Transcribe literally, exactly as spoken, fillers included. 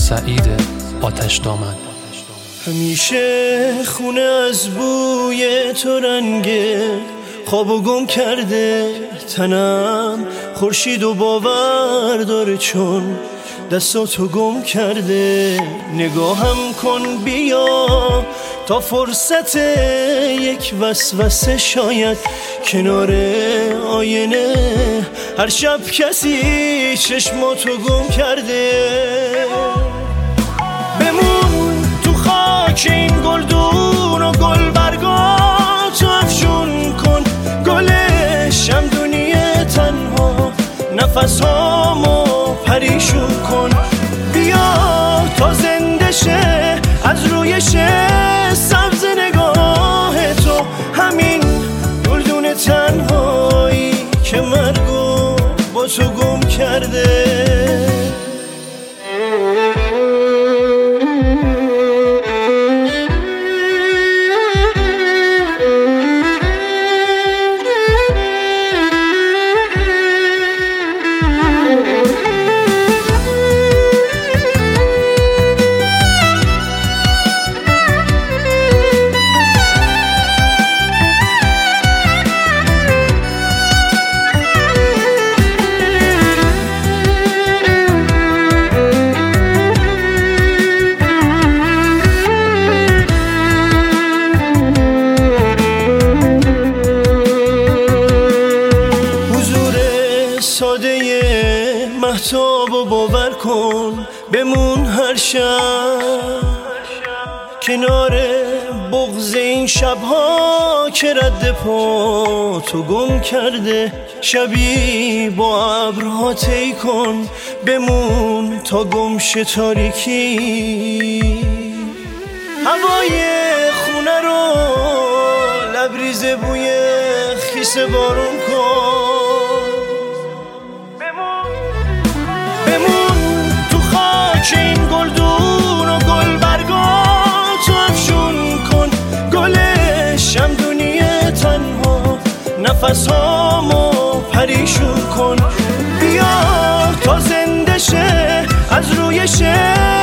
سعید آتش دامن. همیشه خونه از بوی تو رنگه، خوابو گم کرده تنم، خورشید و باور داره چون دستاتو گم کرده. نگاهم کن بیا تا فرصت یک وسوسه، شاید کنار آینه هر شب کسی چشماتو گم کرده. بمون تو خاک این گلدون و گل برگاتو افشون کن، گل شمدونی تنها نفسامو پریشون کن. بیا تا زنده شه از روی شه سبز نگاه تو، همین گلدون تنهایی که مرگو با تو گم کرده. ساده مهتاب و باور کن، بمون هر شب کنار بغض این شبها که رد پا تو گم کرده. شبی با ابرها طی کن، بمون تا گمش تاریکی. هوای خونه رو لبریز بوی خیس بارون کن. بمون تو خاک این گلدون و گل برگاتو افشون کن، گل شمدونی تنها نفسامو پریشون کن. بیا تا زنده شه از روی شه